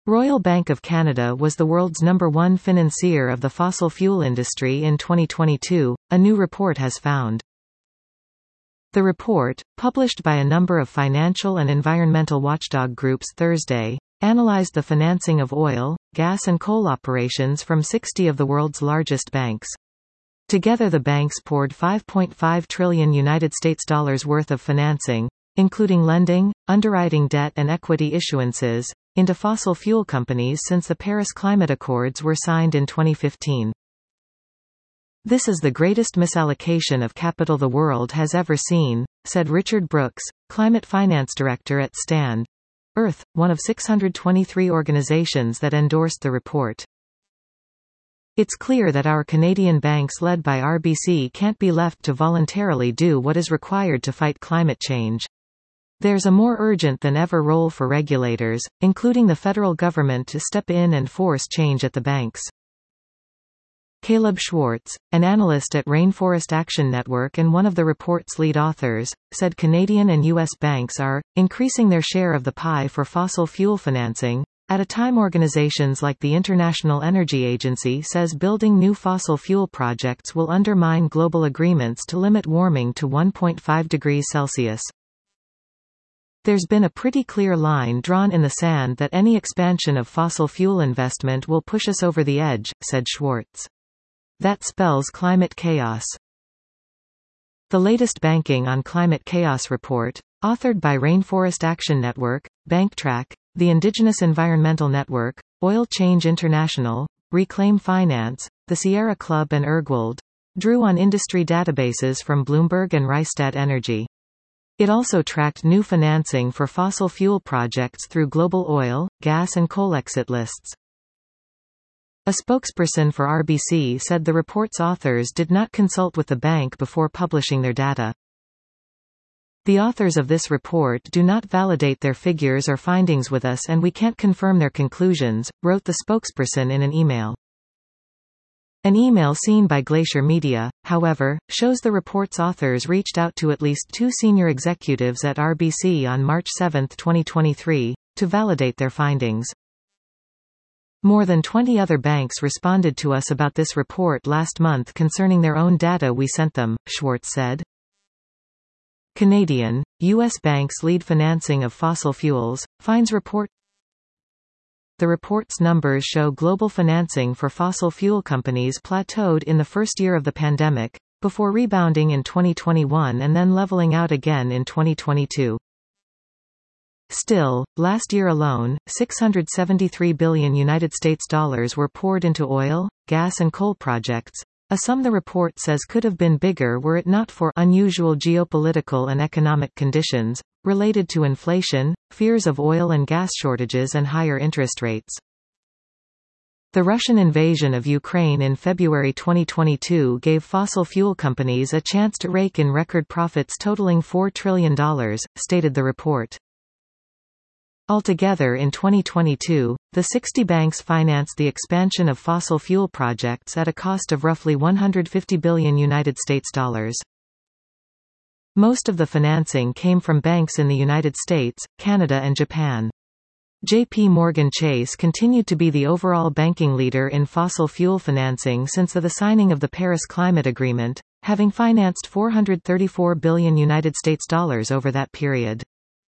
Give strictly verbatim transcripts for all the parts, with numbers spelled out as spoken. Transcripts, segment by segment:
Royal Bank of Canada was the world's number one financier of the fossil fuel industry in twenty twenty-two, a new report has found. The report, published by a number of financial and environmental watchdog groups Thursday, analyzed the financing of oil, gas and coal operations from sixty of the world's largest banks. Together the banks poured five point five trillion United States dollars worth of financing, including lending, underwriting debt and equity issuances, into fossil fuel companies since the Paris Climate Accords were signed in twenty fifteen. This is the greatest misallocation of capital the world has ever seen, said Richard Brooks, Climate Finance Director at Stand Earth, one of six hundred twenty-three organizations that endorsed the report. It's clear that our Canadian banks led by R B C can't be left to voluntarily do what is required to fight climate change. There's a more urgent than ever role for regulators, including the federal government, to step in and force change at the banks. Caleb Schwartz, an analyst at Rainforest Action Network and one of the report's lead authors, said Canadian and U S banks are increasing their share of the pie for fossil fuel financing, at a time organizations like the International Energy Agency says building new fossil fuel projects will undermine global agreements to limit warming to one point five degrees Celsius. There's been a pretty clear line drawn in the sand that any expansion of fossil fuel investment will push us over the edge, said Schwartz. That spells climate chaos. The latest Banking on Climate Chaos report, authored by Rainforest Action Network, BankTrack, the Indigenous Environmental Network, Oil Change International, Reclaim Finance, the Sierra Club and Ergwald, drew on industry databases from Bloomberg and Rystad Energy. It also tracked new financing for fossil fuel projects through global oil, gas and coal exit lists. A spokesperson for R B C said the report's authors did not consult with the bank before publishing their data. The authors of this report do not validate their figures or findings with us and we can't confirm their conclusions, wrote the spokesperson in an email. An email seen by Glacier Media, however, shows the report's authors reached out to at least two senior executives at R B C on March seventh twenty twenty-three, to validate their findings. More than twenty other banks responded to us about this report last month concerning their own data we sent them, Schwartz said. Canadian, U S banks lead financing of fossil fuels, finds report. The report's numbers show global financing for fossil fuel companies plateaued in the first year of the pandemic, before rebounding in twenty twenty-one and then leveling out again in twenty twenty-two. Still, last year alone, six hundred seventy-three billion United States dollars were poured into oil, gas and coal projects, a sum the report says could have been bigger were it not for unusual geopolitical and economic conditions, related to inflation, fears of oil and gas shortages and higher interest rates. The Russian invasion of Ukraine in February twenty twenty-two gave fossil fuel companies a chance to rake in record profits totaling four trillion dollars, stated the report. Altogether in twenty twenty-two, the sixty banks financed the expansion of fossil fuel projects at a cost of roughly one hundred fifty billion United States dollars. Most of the financing came from banks in the United States, Canada and Japan. J P Morgan Chase continued to be the overall banking leader in fossil fuel financing since the signing of the Paris Climate Agreement, having financed four hundred thirty-four billion United States dollars over that period.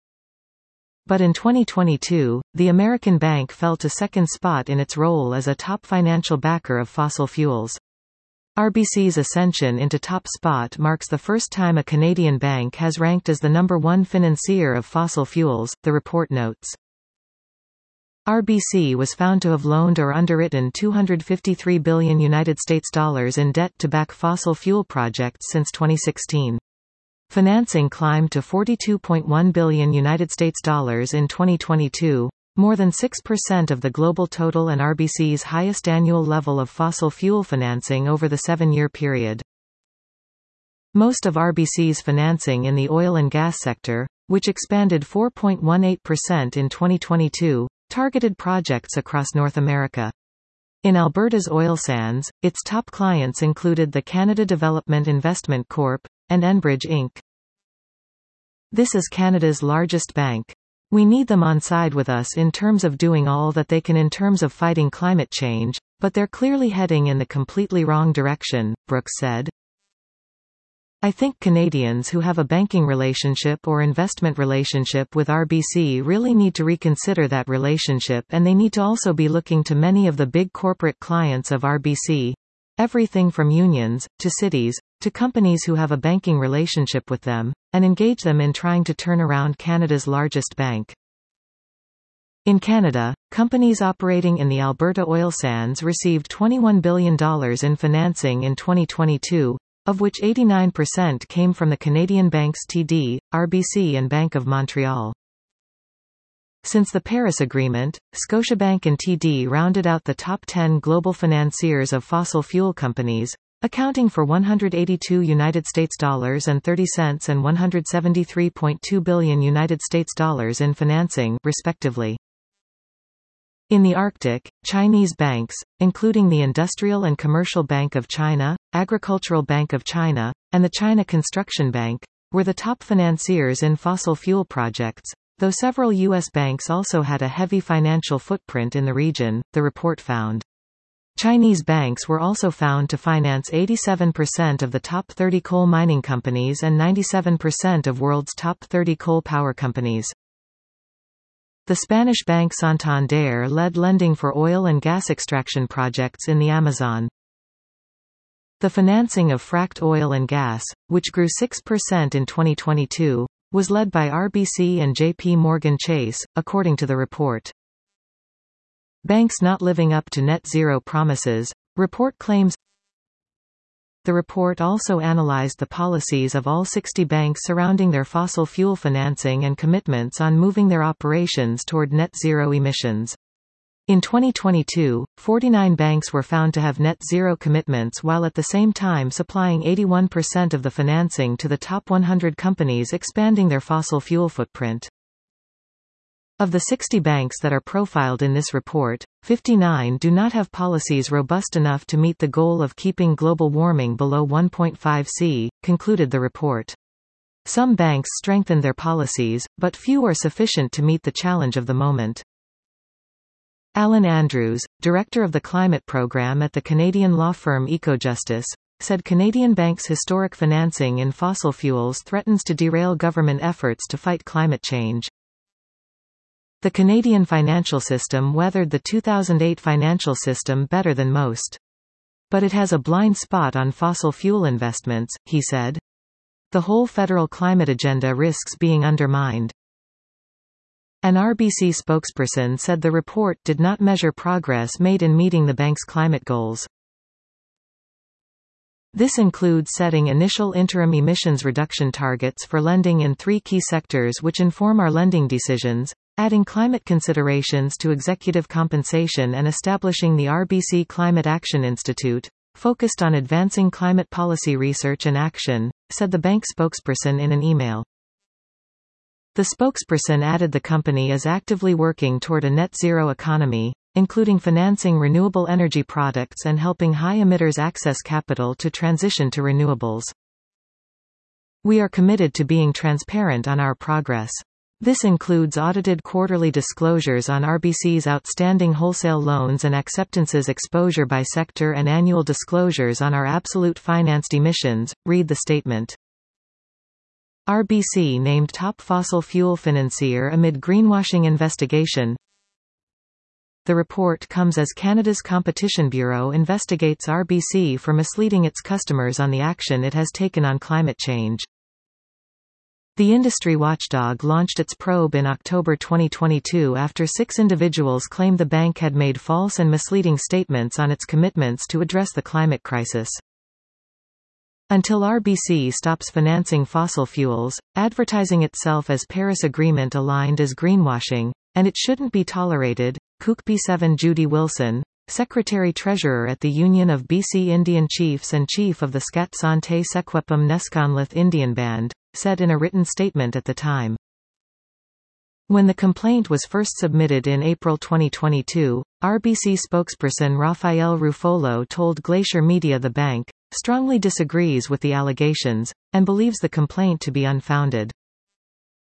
But in twenty twenty-two, the American bank fell to second spot in its role as a top financial backer of fossil fuels. R B C's ascension into top spot marks the first time a Canadian bank has ranked as the number one financier of fossil fuels, the report notes. R B C was found to have loaned or underwritten two hundred fifty-three billion United States dollars in debt to back fossil fuel projects since twenty sixteen. Financing climbed to forty-two point one billion United States dollars in twenty twenty-two, more than six percent of the global total and R B C's highest annual level of fossil fuel financing over the seven-year period. Most of R B C's financing in the oil and gas sector, which expanded four point one eight percent in twenty twenty-two, targeted projects across North America. In Alberta's oil sands, its top clients included the Canada Development Investment Corporation and Enbridge Incorporated. This is Canada's largest bank. We need them on side with us in terms of doing all that they can in terms of fighting climate change, but they're clearly heading in the completely wrong direction, Brooks said. I think Canadians who have a banking relationship or investment relationship with R B C really need to reconsider that relationship, and they need to also be looking to many of the big corporate clients of R B C, everything from unions, to cities, to companies who have a banking relationship with them, and engage them in trying to turn around Canada's largest bank. In Canada, companies operating in the Alberta oil sands received twenty-one billion dollars in financing in twenty twenty-two, of which eighty-nine percent came from the Canadian banks T D, R B C and Bank of Montreal. Since the Paris Agreement, Scotiabank and T D rounded out the top ten global financiers of fossil fuel companies, accounting for one hundred eighty-two United States dollars and thirty cents and one hundred seventy-three point two billion United States dollars in financing, respectively. In the Arctic, Chinese banks, including the Industrial and Commercial Bank of China, Agricultural Bank of China, and the China Construction Bank, were the top financiers in fossil fuel projects, though several U S banks also had a heavy financial footprint in the region, the report found. Chinese banks were also found to finance eighty-seven percent of the top thirty coal mining companies and ninety-seven percent of world's top thirty coal power companies. The Spanish bank Santander led lending for oil and gas extraction projects in the Amazon. The financing of fracked oil and gas, which grew six percent in twenty twenty-two, was led by R B C and J P Morgan Chase, according to the report. Banks not living up to net zero promises, report claims. The report also analyzed the policies of all sixty banks surrounding their fossil fuel financing and commitments on moving their operations toward net zero emissions. In twenty twenty-two, forty-nine banks were found to have net zero commitments while at the same time supplying eighty-one percent of the financing to the top one hundred companies expanding their fossil fuel footprint. Of the sixty banks that are profiled in this report, fifty-nine do not have policies robust enough to meet the goal of keeping global warming below one point five C, concluded the report. Some banks strengthened their policies, but few are sufficient to meet the challenge of the moment. Alan Andrews, director of the climate program at the Canadian law firm Ecojustice, said Canadian banks' historic financing in fossil fuels threatens to derail government efforts to fight climate change. The Canadian financial system weathered the two thousand eight financial system better than most. But it has a blind spot on fossil fuel investments, he said. The whole federal climate agenda risks being undermined. An R B C spokesperson said the report did not measure progress made in meeting the bank's climate goals. This includes setting initial interim emissions reduction targets for lending in three key sectors which inform our lending decisions, adding climate considerations to executive compensation and establishing the R B C Climate Action Institute, focused on advancing climate policy research and action, said the bank spokesperson in an email. The spokesperson added the company is actively working toward a net zero economy, including financing renewable energy products and helping high emitters access capital to transition to renewables. We are committed to being transparent on our progress. This includes audited quarterly disclosures on R B C's outstanding wholesale loans and acceptances exposure by sector and annual disclosures on our absolute financed emissions, read the statement. R B C named top fossil fuel financier amid greenwashing investigation. The report comes as Canada's Competition Bureau investigates R B C for misleading its customers on the action it has taken on climate change. The industry watchdog launched its probe in October twenty twenty-two after six individuals claimed the bank had made false and misleading statements on its commitments to address the climate crisis. Until R B C stops financing fossil fuels, advertising itself as Paris Agreement aligned is greenwashing, and it shouldn't be tolerated, C U C P seven Judy Wilson, Secretary-Treasurer at the Union of B C Indian Chiefs and Chief of the Skat Sante Sequepum Neskonlith Indian Band, said in a written statement at the time. When the complaint was first submitted in April twenty twenty-two, R B C spokesperson Rafael Ruffolo told Glacier Media the bank strongly disagrees with the allegations, and believes the complaint to be unfounded.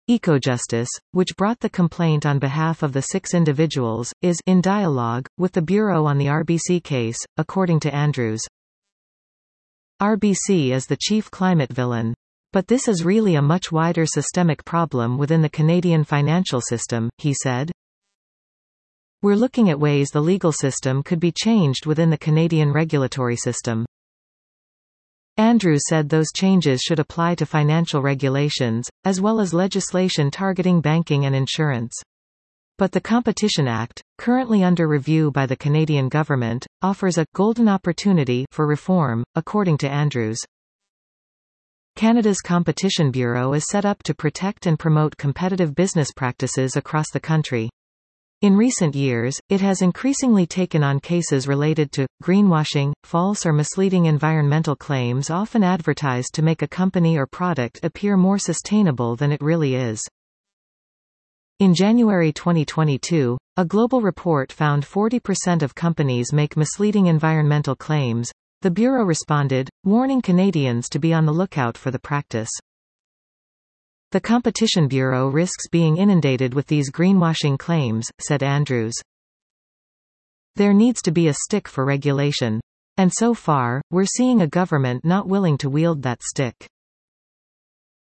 Ecojustice, which brought the complaint on behalf of the six individuals, is in dialogue with the Bureau on the R B C case, according to Andrews. R B C is the chief climate villain. But this is really a much wider systemic problem within the Canadian financial system, he said. We're looking at ways the legal system could be changed within the Canadian regulatory system. Andrews said those changes should apply to financial regulations, as well as legislation targeting banking and insurance. But the Competition Act, currently under review by the Canadian government, offers a golden opportunity for reform, according to Andrews. Canada's Competition Bureau is set up to protect and promote competitive business practices across the country. In recent years, it has increasingly taken on cases related to greenwashing, false or misleading environmental claims often advertised to make a company or product appear more sustainable than it really is. In January twenty twenty-two, a global report found forty percent of companies make misleading environmental claims. The Bureau responded, warning Canadians to be on the lookout for the practice. The Competition Bureau risks being inundated with these greenwashing claims, said Andrews. There needs to be a stick for regulation. And so far, we're seeing a government not willing to wield that stick.